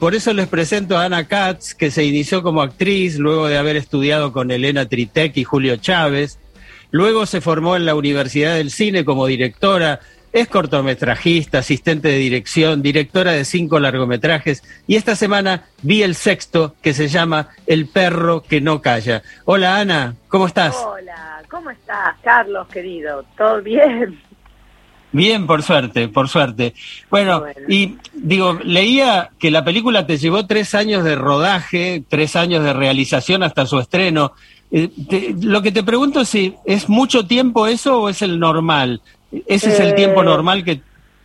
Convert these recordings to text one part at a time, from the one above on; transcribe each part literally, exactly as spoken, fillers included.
Por eso les presento a Ana Katz, que se inició como actriz luego de haber estudiado con Elena Tritek y Julio Chávez. Luego se formó en la Universidad del Cine como directora. Es cortometrajista, asistente de dirección, directora de cinco largometrajes. Y esta semana vi el sexto, que se llama El perro que no calla. Hola, Ana, ¿cómo estás? Hola, ¿cómo estás, Carlos, querido? ¿Todo bien? Bien, por suerte, por suerte. Bueno, bueno, y digo, leía que la película te llevó tres años de rodaje, tres años de realización hasta su estreno. Eh, te, lo que te pregunto es si es mucho tiempo eso o es el normal. ¿Ese eh, es el tiempo normal que...?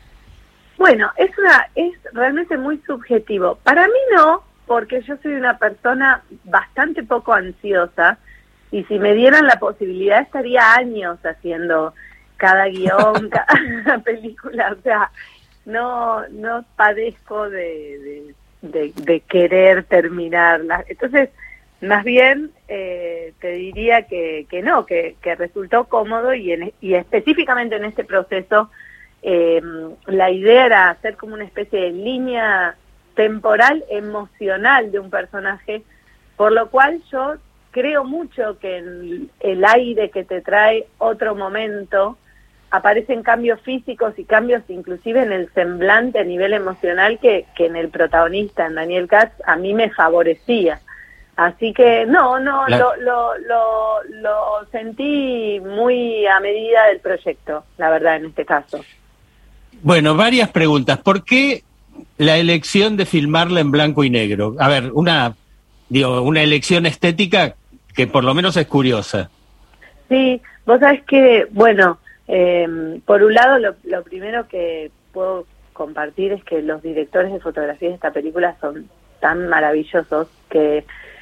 Bueno, es una es realmente muy subjetivo. Para mí no, porque yo soy una persona bastante poco ansiosa y si me dieran la posibilidad estaría años haciendo cada guión, cada película, o sea, no no padezco de, de, de, de querer terminarla. Entonces, más bien eh, te diría que, que no, que, que resultó cómodo y, en, y específicamente en este proceso eh, la idea era hacer como una especie de línea temporal, emocional de un personaje, por lo cual yo creo mucho que en el aire que te trae otro momento aparecen cambios físicos y cambios inclusive en el semblante a nivel emocional que, que en el protagonista, en Daniel Katz, a mí me favorecía. Así que no, no, claro. lo, lo, lo, lo sentí muy a medida del proyecto, la verdad, en este caso. Bueno, varias preguntas. ¿Por qué la elección de filmarla en blanco y negro? A ver, una, digo, una elección estética que por lo menos es curiosa. Sí, vos sabés que, bueno, eh, por un lado, lo, lo primero que puedo compartir es que los directores de fotografía de esta película son tan maravillosos que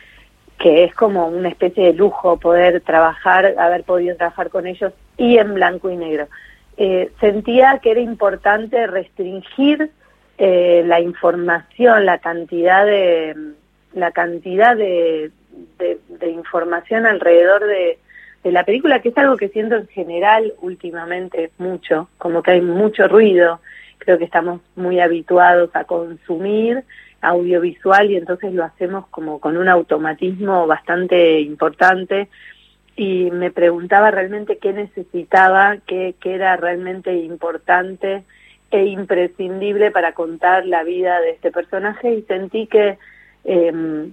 que es como una especie de lujo poder trabajar, haber podido trabajar con ellos y en blanco y negro. Eh, sentía que era importante restringir eh, la información, la cantidad de la cantidad de, de, de información alrededor de, de la película, que es algo que siento en general últimamente mucho, como que hay mucho ruido. Creo que estamos muy habituados a consumir audiovisual y entonces lo hacemos como con un automatismo bastante importante y me preguntaba realmente qué necesitaba, qué, qué era realmente importante e imprescindible para contar la vida de este personaje y sentí que eh,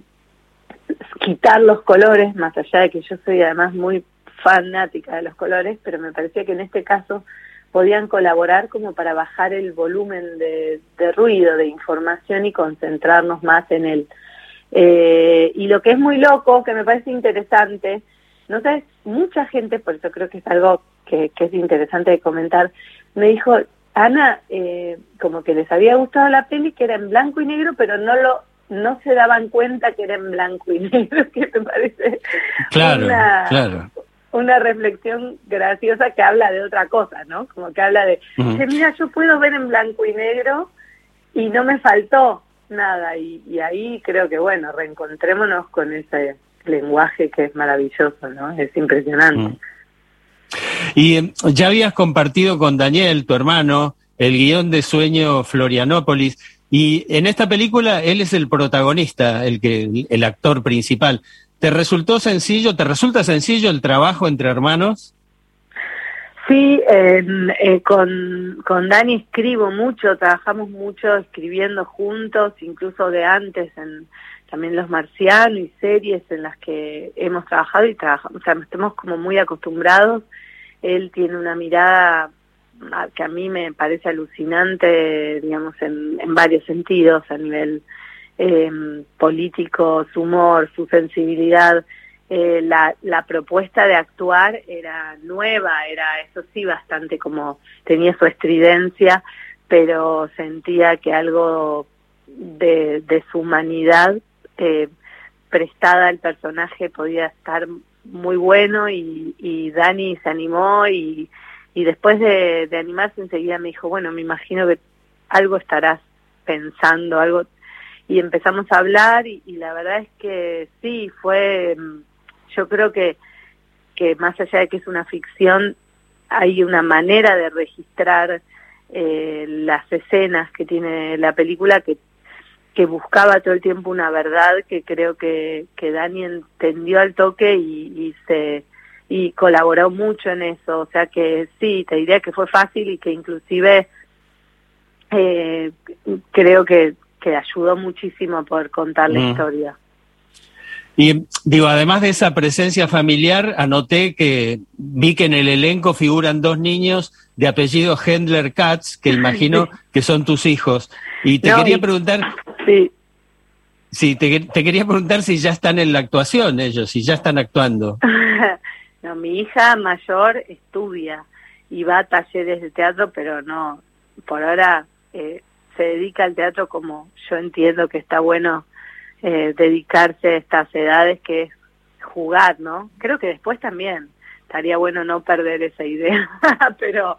quitar los colores, más allá de que yo soy además muy fanática de los colores, pero me parecía que en este caso podían colaborar como para bajar el volumen de, de ruido, de información y concentrarnos más en él. Eh, y lo que es muy loco, que me parece interesante, no sé, mucha gente, por eso creo que es algo que, que es interesante de comentar, me dijo, Ana, eh, como que les había gustado la peli, que era en blanco y negro, pero no lo no se daban cuenta que era en blanco y negro, que me parece claro, una... claro. una reflexión graciosa que habla de otra cosa, ¿no? Como que habla de, uh-huh. que mira, yo puedo ver en blanco y negro y no me faltó nada. Y, y ahí creo que, bueno, reencontrémonos con ese lenguaje que es maravilloso, ¿no? Es impresionante. Uh-huh. Y eh, ya habías compartido con Daniel, tu hermano, el guión de Sueño Florianópolis, y en esta película él es el protagonista, el que el actor principal. ¿Te resultó sencillo, te resulta sencillo el trabajo entre hermanos? Sí, eh, eh, con, con Dani escribo mucho, trabajamos mucho escribiendo juntos, incluso de antes, en también Los Marcianos y series en las que hemos trabajado y trabajamos, o sea, estamos como muy acostumbrados. Él tiene una mirada que a mí me parece alucinante, digamos, en, en varios sentidos, a nivel Eh, político, su humor, su sensibilidad, eh, la, la propuesta de actuar era nueva, era eso sí bastante como, tenía su estridencia, pero sentía que algo de, de su humanidad eh, prestada al personaje podía estar muy bueno y, y Dani se animó y, y después de, de animarse enseguida me dijo, bueno, me imagino que algo estarás pensando, algo... Y empezamos a hablar y, y la verdad es que sí, fue, yo creo que, que más allá de que es una ficción, hay una manera de registrar eh, las escenas que tiene la película que que buscaba todo el tiempo una verdad, que creo que, que Dani entendió al toque y, y se y colaboró mucho en eso. O sea que sí, te diría que fue fácil y que inclusive eh, creo que, que ayudó muchísimo a poder contar la mm. historia. Y digo, además de esa presencia familiar, anoté que vi que en el elenco figuran dos niños de apellido Hendler Katz, que imagino que son tus hijos. Y te no, quería y... preguntar... Sí. Sí, te, te quería preguntar si ya están en la actuación ellos, si ya están actuando. No, mi hija mayor estudia y va a talleres de teatro, pero no, por ahora eh, se dedica al teatro como yo entiendo que está bueno eh, dedicarse a estas edades, que es jugar, ¿no? Creo que después también estaría bueno no perder esa idea, pero...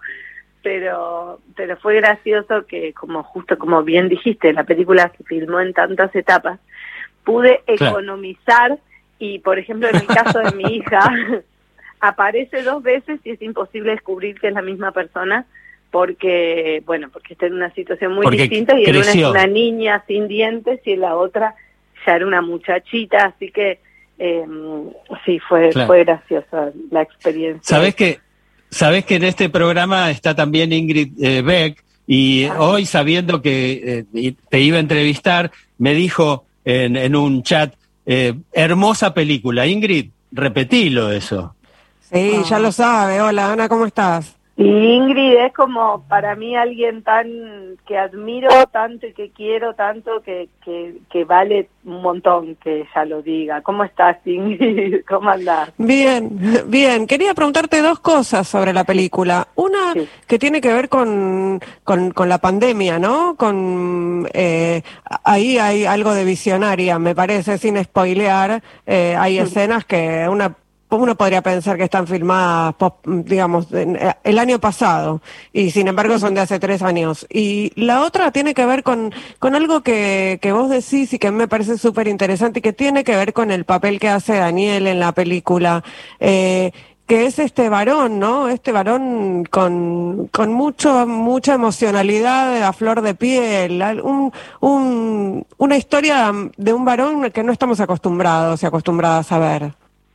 pero pero fue gracioso que, como justo como bien dijiste, la película se filmó en tantas etapas, pude economizar. Claro. Y, por ejemplo, en el caso de mi hija, aparece dos veces y es imposible descubrir que es la misma persona, porque, bueno, porque está en una situación muy porque distinta, y en una es una niña sin dientes y en la otra ya era una muchachita, así que eh, sí, fue, claro. fue graciosa la experiencia. ¿Sabés que Sabés que en este programa está también Ingrid eh, Beck, y ah. hoy, sabiendo que eh, te iba a entrevistar, me dijo en, en un chat, eh, hermosa película. Ingrid, repetilo eso. Sí, ah. ya lo sabe. Hola, Ana, ¿cómo estás? Y Ingrid es como para mí alguien tan que admiro tanto y que quiero tanto que, que, que vale un montón que ella lo diga. ¿Cómo estás, Ingrid? ¿Cómo andás? Bien, bien. Quería preguntarte dos cosas sobre la película. Una sí. que tiene que ver con, con, con la pandemia, ¿no? Con eh, ahí hay algo de visionaria, me parece, sin spoilear. Eh, hay escenas que una uno podría pensar que están filmadas, digamos, el año pasado, y sin embargo son de hace tres años. Y la otra tiene que ver con, con algo que, que vos decís y que me parece súper interesante, y que tiene que ver con el papel que hace Daniel en la película, eh, que es este varón, ¿no? Este varón con, con mucho, mucha emocionalidad a flor de piel, un, un, una historia de un varón que no estamos acostumbrados y acostumbradas a ver.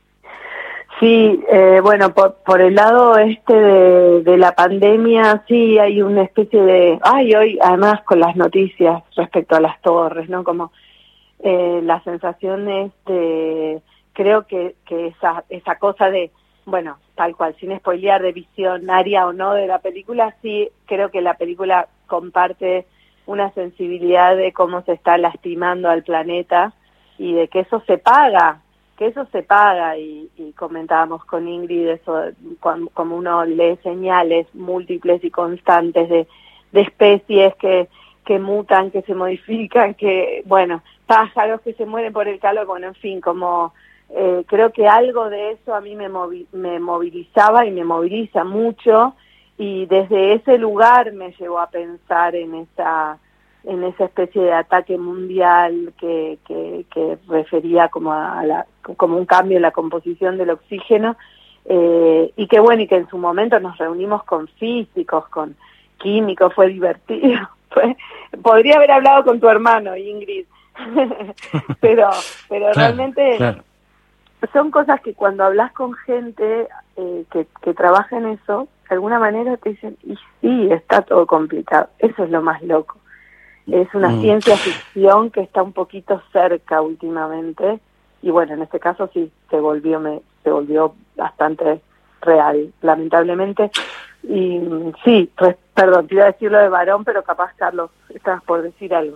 Sí, eh, bueno, por, por el lado este de, de la pandemia, sí hay una especie de... Ay, hoy además con las noticias respecto a las torres, ¿no? Como eh, la sensación es de... Creo que, que esa, esa cosa de, bueno, tal cual, sin spoilear, de visionaria o no de la película, sí creo que la película comparte una sensibilidad de cómo se está lastimando al planeta y de que eso se paga. que eso se paga, y, y comentábamos con Ingrid eso, cuando, como uno lee señales múltiples y constantes de, de especies que, que mutan, que se modifican, que, bueno, pájaros que se mueren por el calor, bueno, en fin, como eh, creo que algo de eso a mí me, movi- me movilizaba y me moviliza mucho, y desde ese lugar me llevó a pensar en esa... en esa especie de ataque mundial que, que, que refería como a la, como un cambio en la composición del oxígeno, eh, y que bueno, y que en su momento nos reunimos con físicos, con químicos, fue divertido. Fue, podría haber hablado con tu hermano, Ingrid, pero, pero claro, realmente claro. Son cosas que cuando hablas con gente eh, que, que trabaja en eso, de alguna manera te dicen, y sí, está todo complicado. Eso es lo más loco. Es una mm. ciencia ficción que está un poquito cerca últimamente, y bueno, en este caso sí, se volvió, me, se volvió bastante real, lamentablemente. Y sí, pues, perdón, te iba a decir lo de varón, pero capaz, Carlos, estabas por decir algo.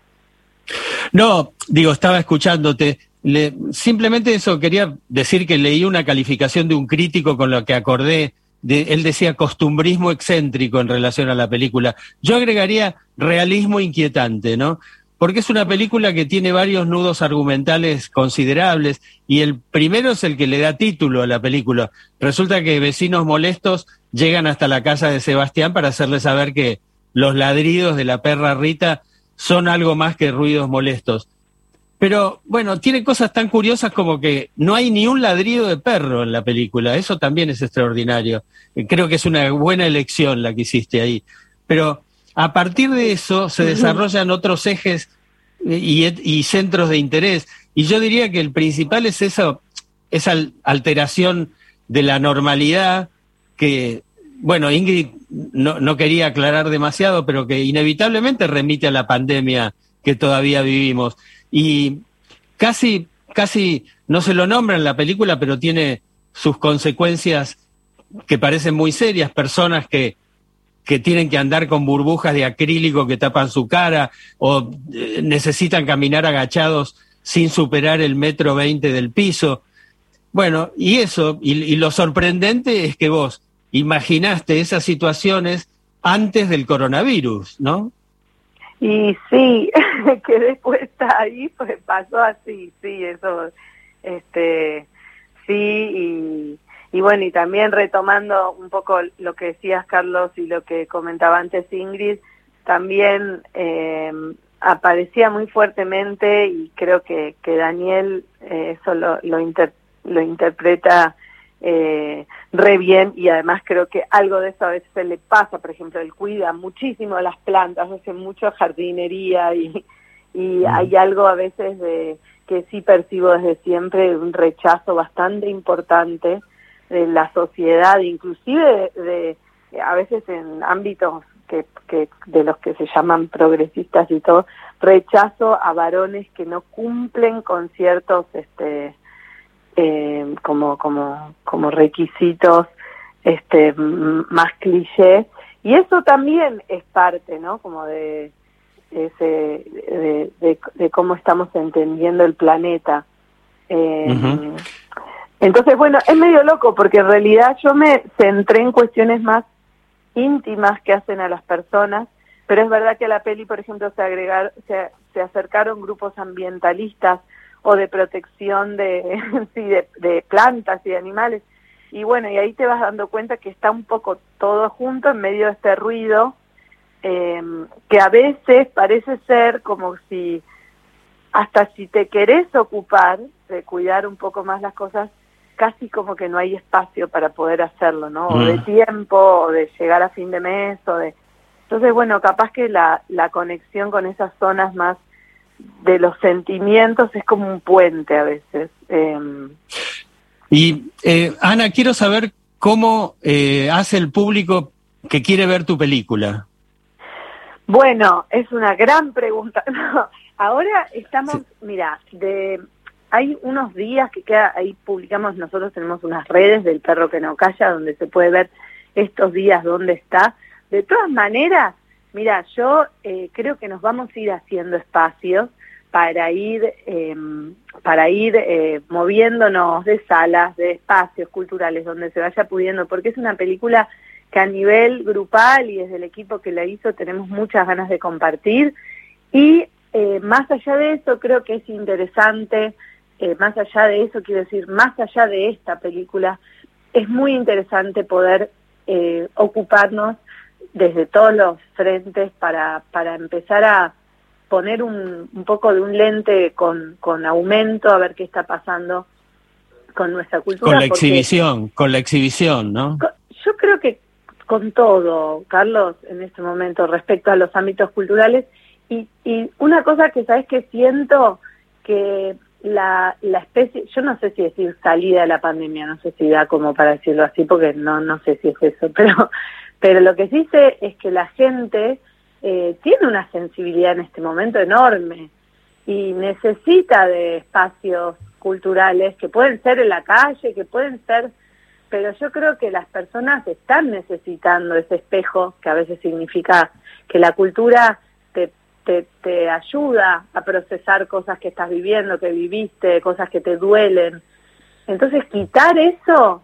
No, digo, estaba escuchándote. Le, simplemente eso, quería decir que leí una calificación de un crítico con lo que acordé. De, él decía costumbrismo excéntrico en relación a la película. Yo agregaría realismo inquietante, ¿no? Porque es una película que tiene varios nudos argumentales considerables, y el primero es el que le da título a la película. Resulta que vecinos molestos llegan hasta la casa de Sebastián para hacerle saber que los ladridos de la perra Rita son algo más que ruidos molestos. Pero, bueno, tiene cosas tan curiosas como que no hay ni un ladrido de perro en la película. Eso también es extraordinario. Creo que es una buena elección la que hiciste ahí. Pero a partir de eso se desarrollan otros ejes y, y centros de interés. Y yo diría que el principal es eso, esa alteración de la normalidad que, bueno, Ingrid no, no quería aclarar demasiado, pero que inevitablemente remite a la pandemia que todavía vivimos. Y casi, casi no se lo nombra en la película, pero tiene sus consecuencias que parecen muy serias, personas que, que tienen que andar con burbujas de acrílico que tapan su cara, o eh, necesitan caminar agachados sin superar el metro veinte del piso. Bueno, y eso, y, y lo sorprendente es que vos imaginaste esas situaciones antes del coronavirus, ¿no? Y sí, que después está ahí, pues pasó así, sí, eso, este, sí, y, y bueno, y también retomando un poco lo que decías, Carlos, y lo que comentaba antes Ingrid, también eh, aparecía muy fuertemente, y creo que, que Daniel eh, eso lo, lo, inter, lo interpreta eh, re bien, y además creo que algo de eso a veces se le pasa. Por ejemplo, él cuida muchísimo las plantas, hace mucho jardinería, y, y mm. hay algo a veces de que sí percibo desde siempre, un rechazo bastante importante de la sociedad, inclusive de, de a veces en ámbitos que, que de los que se llaman progresistas y todo, rechazo a varones que no cumplen con ciertos este eh, como como como requisitos este más clichés, y eso también es parte, ¿no? Como de ese de, de, de cómo estamos entendiendo el planeta. Eh, uh-huh. Entonces, bueno, es medio loco, porque en realidad yo me centré en cuestiones más íntimas que hacen a las personas, pero es verdad que a la peli, por ejemplo, se agregar, se, se acercaron grupos ambientalistas o de protección de, sí, de, de plantas y de animales, y bueno, y ahí te vas dando cuenta que está un poco todo junto en medio de este ruido, eh, que a veces parece ser como si, hasta si te querés ocupar de cuidar un poco más las cosas, casi como que no hay espacio para poder hacerlo, ¿no? O de tiempo, o de llegar a fin de mes, o de... Entonces, bueno, capaz que la, la conexión con esas zonas más de los sentimientos es como un puente a veces. Eh... Y, eh, Ana, quiero saber cómo eh, hace el público que quiere ver tu película. Bueno, es una gran pregunta. No, ahora estamos, sí. mira, de... Hay unos días que queda, ahí publicamos, nosotros tenemos unas redes del Perro que no calla, donde se puede ver estos días dónde está. De todas maneras, mira, yo eh, creo que nos vamos a ir haciendo espacios para ir, eh, para ir eh, moviéndonos de salas, de espacios culturales, donde se vaya pudiendo, porque es una película que a nivel grupal y desde el equipo que la hizo tenemos muchas ganas de compartir. Y eh, más allá de eso, creo que es interesante... Eh, más allá de eso, quiero decir, más allá de esta película, es muy interesante poder eh, ocuparnos desde todos los frentes para, para empezar a poner un, un poco de un lente con, con aumento a ver qué está pasando con nuestra cultura. Con la exhibición, con la exhibición, ¿no? Con, yo creo que con todo, Carlos, en este momento, respecto a los ámbitos culturales, y, y una cosa que, ¿sabes qué siento? Que La, la especie, yo no sé si decir salida de la pandemia, no sé si da como para decirlo así, porque no no sé si es eso, pero pero lo que sí sé es que la gente eh, tiene una sensibilidad en este momento enorme y necesita de espacios culturales que pueden ser en la calle, que pueden ser, pero yo creo que las personas están necesitando ese espejo, que a veces significa que la cultura te Te, te ayuda a procesar cosas que estás viviendo, que viviste, cosas que te duelen. Entonces, quitar eso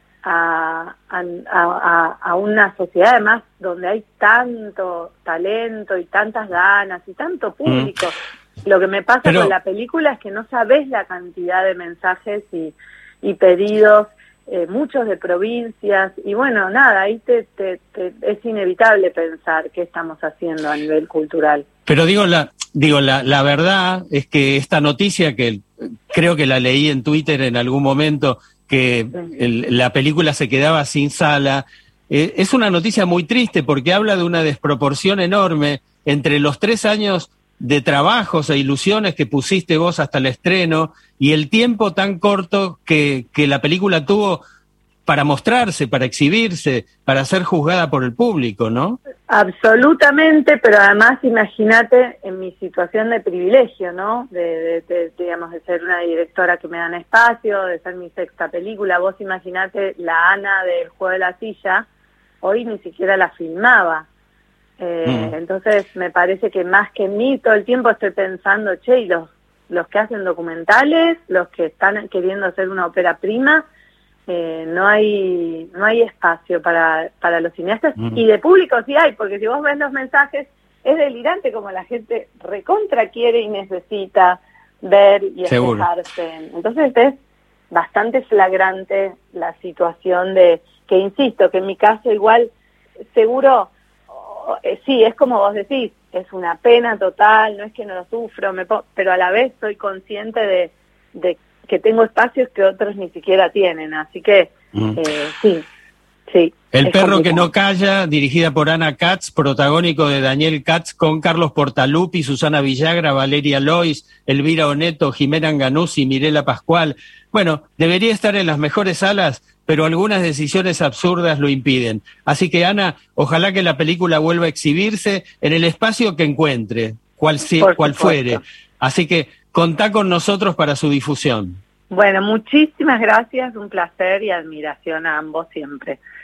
a, a, a, a una sociedad, además, donde hay tanto talento y tantas ganas y tanto público. Mm. Lo que me pasa Pero... con la película es que no sabés la cantidad de mensajes y, y pedidos, eh, muchos de provincias, y bueno, nada, ahí te, te, te, es inevitable pensar qué estamos haciendo a nivel cultural. Pero digo, la digo la, la verdad es que esta noticia, que creo que la leí en Twitter en algún momento, que el, la película se quedaba sin sala, eh, es una noticia muy triste porque habla de una desproporción enorme entre los tres años de trabajos e ilusiones que pusiste vos hasta el estreno y el tiempo tan corto que, que la película tuvo para mostrarse, para exhibirse, para ser juzgada por el público, ¿no? Absolutamente, pero además imagínate en mi situación de privilegio, ¿no? De, de, de, digamos, de ser una directora que me dan espacio, de ser mi sexta película. Vos imaginate la Ana del Juego de la Silla, hoy ni siquiera la filmaba. Eh, mm. Entonces me parece que más que en mí todo el tiempo estoy pensando, che, y los, los que hacen documentales, los que están queriendo hacer una ópera prima, Eh, no hay no hay espacio para para los cineastas, mm. y de público sí hay, porque si vos ves los mensajes es delirante como la gente recontra quiere y necesita ver y espejarse. Entonces es bastante flagrante la situación de que, insisto, que en mi caso igual seguro oh, eh, sí, es como vos decís, es una pena total, no es que no lo sufro, me po- pero a la vez soy consciente de, de que tengo espacios que otros ni siquiera tienen, así que mm. eh, sí, sí. El perro complicado. Que no calla, dirigida por Ana Katz, protagónico de Daniel Katz, con Carlos Portalupi, Susana Villagra, Valeria Lois, Elvira Oneto, Jimena Anganuzzi, Mirela Pascual. Bueno, debería estar en las mejores salas, pero algunas decisiones absurdas lo impiden. Así que, Ana, ojalá que la película vuelva a exhibirse en el espacio que encuentre, cual, si, cual fuere. Así que contá con nosotros para su difusión. Bueno, muchísimas gracias, un placer y admiración a ambos siempre.